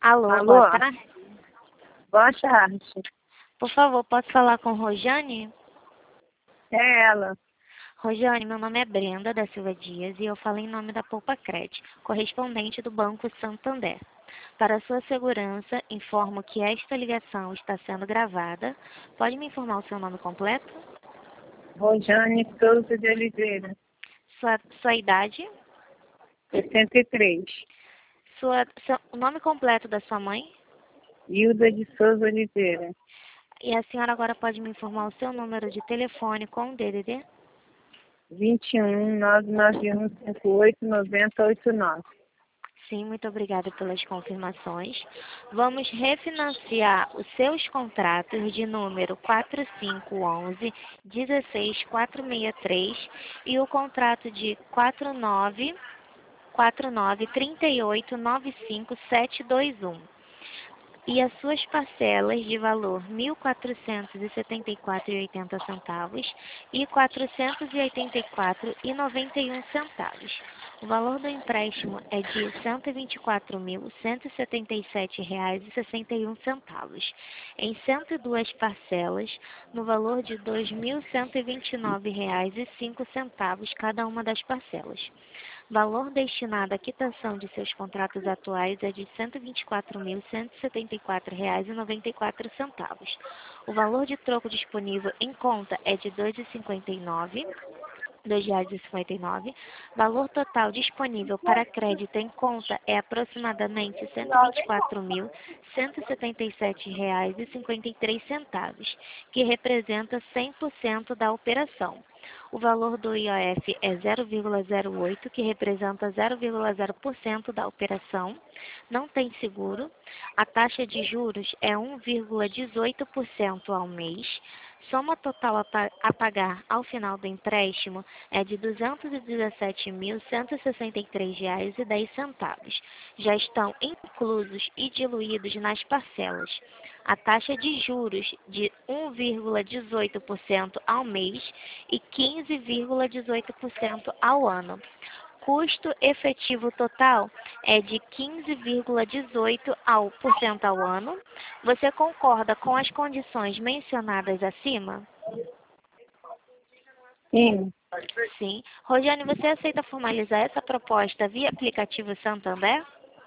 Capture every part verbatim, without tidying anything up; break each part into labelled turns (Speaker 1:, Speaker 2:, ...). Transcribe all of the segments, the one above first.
Speaker 1: Alô, boa
Speaker 2: Alô?
Speaker 1: tarde.
Speaker 2: Boa tarde.
Speaker 1: Por favor, posso falar com Rojane?
Speaker 2: É ela.
Speaker 1: Rojane, meu nome é Brenda da Silva Dias e eu falo em nome da Poupa Cred, correspondente do Banco Santander. Para sua segurança, informo que esta ligação está sendo gravada. Pode me informar o seu nome completo?
Speaker 2: Rojane Souza de Oliveira,
Speaker 1: Sua, sua idade?
Speaker 2: sessenta e três.
Speaker 1: Sua, seu, o nome completo da sua mãe?
Speaker 2: Hilda de Souza Oliveira,
Speaker 1: E a senhora agora pode me informar o seu número de telefone com o D D D?
Speaker 2: vinte e um, nove nove um, cinco oito, nove zero oito nove.
Speaker 1: Sim, muito obrigada pelas confirmações. Vamos refinanciar os seus contratos de número quatro cinco um um, um seis quatro seis três e o contrato de quatro nove quatro nove, três oito, nove cinco sete dois um. E as suas parcelas de valor mil quatrocentos e setenta e quatro reais e oitenta centavos e quatrocentos e oitenta e quatro reais e noventa e um centavos. O valor do empréstimo é de cento e vinte e quatro mil, cento e setenta e sete reais e sessenta e um centavos, em cento e duas parcelas, no valor de dois mil cento e vinte e nove reais e cinco centavos cada uma das parcelas. Valor destinado à quitação de seus contratos atuais é de cento e vinte e quatro mil, cento e setenta e quatro reais e noventa e quatro centavos. O valor de troco disponível em conta é de dois reais e cinquenta e nove centavos. dois reais e cinquenta e nove centavos. Valor total disponível para crédito em conta é aproximadamente cento e vinte e quatro mil, cento e setenta e sete reais e cinquenta e três centavos, que representa cem por cento da operação. O valor do I O F é zero vírgula zero oito, que representa zero vírgula zero por cento da operação. Não tem seguro. A taxa de juros é um vírgula dezoito por cento ao mês. Soma total a, pa a pagar ao final do empréstimo é de duzentos e dezessete mil, cento e sessenta e três reais e dez centavos. Já estão inclusos e diluídos nas parcelas. A taxa de juros de um vírgula dezoito por cento ao mês e quinze vírgula dezoito por cento ao ano. Custo efetivo total é de quinze vírgula dezoito por cento ao ano. Você concorda com as condições mencionadas acima?
Speaker 2: Sim,
Speaker 1: Sim. Rosiane, você aceita formalizar essa proposta via aplicativo Santander?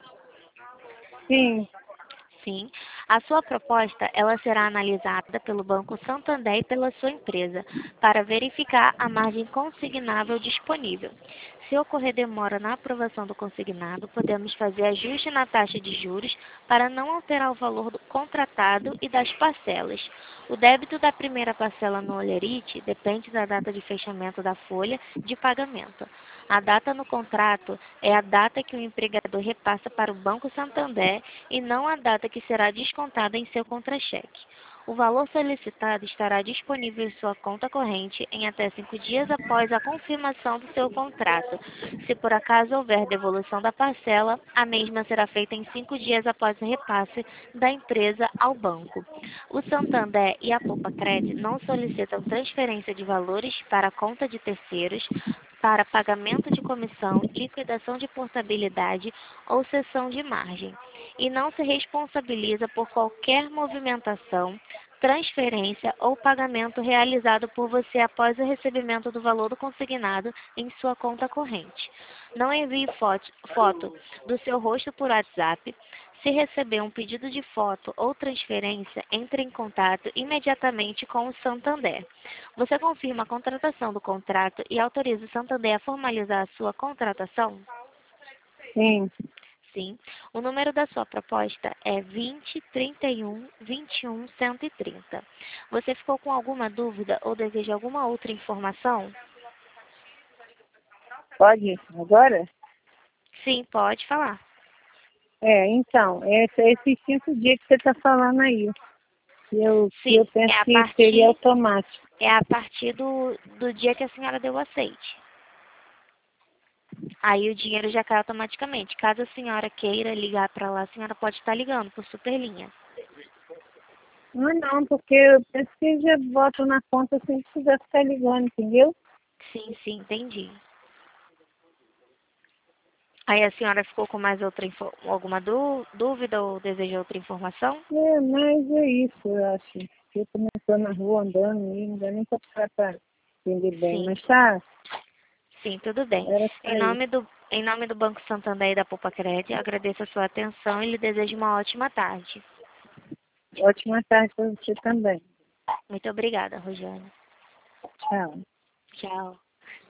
Speaker 2: sim.
Speaker 1: Sim. A sua proposta, ela será analisada pelo Banco Santander e pela sua empresa, para verificar a margem consignável disponível. Se ocorrer demora na aprovação do consignado, podemos fazer ajuste na taxa de juros para não alterar o valor do contratado e das parcelas. O débito da primeira parcela no Olerite depende da data de fechamento da folha de pagamento. A data no contrato é a data que o empregador repassa para o Banco Santander e não a data que será descontada em seu contra-cheque. O valor solicitado estará disponível em sua conta corrente em até cinco dias após a confirmação do seu contrato. Se por acaso houver devolução da parcela, a mesma será feita em cinco dias após o repasse da empresa ao banco. O Santander e a Poupa Cred não solicitam transferência de valores para a conta de terceiros, para pagamento de comissão, liquidação de portabilidade ou cessão de margem, e não se responsabiliza por qualquer movimentação, transferência ou pagamento realizado por você após o recebimento do valor do consignado em sua conta corrente. Não envie foto, foto do seu rosto por WhatsApp. Se receber um pedido de foto ou transferência, entre em contato imediatamente com o Santander. Você confirma a contratação do contrato e autoriza o Santander a formalizar a sua contratação?
Speaker 2: Sim.
Speaker 1: Sim. O número da sua proposta é vinte, trinta e um, vinte e um, cento e trinta. Você ficou com alguma dúvida ou deseja alguma outra informação?
Speaker 2: Pode agora?
Speaker 1: Sim, pode falar.
Speaker 2: É, então, esse, esses cinco dias que você está falando aí, eu, que eu
Speaker 1: Sim,
Speaker 2: penso
Speaker 1: é a
Speaker 2: que seria
Speaker 1: partir,
Speaker 2: automático.
Speaker 1: é a partir do, do dia que a senhora deu o aceite. Aí o dinheiro já cai automaticamente. Caso a senhora queira ligar para lá, a senhora pode estar ligando por superlinha.
Speaker 2: Não, não, porque eu penso que já boto na conta sem precisar ficar ligando, entendeu?
Speaker 1: Sim, sim, entendi. Aí a senhora ficou com mais outra info- alguma dú- dúvida ou deseja outra informação?
Speaker 2: É, mas é isso, eu acho. Eu também estou na rua andando e não dá nem para entender bem.
Speaker 1: Sim,
Speaker 2: Mas tá,
Speaker 1: sim, tudo bem.
Speaker 2: era só
Speaker 1: Em
Speaker 2: isso.
Speaker 1: nome do, em nome do Banco Santander e da Poupa-Crédito, agradeço a sua atenção e lhe desejo uma ótima tarde.
Speaker 2: Ótima tarde para você também.
Speaker 1: Muito obrigada, Rojane.
Speaker 2: Tchau.
Speaker 1: Tchau.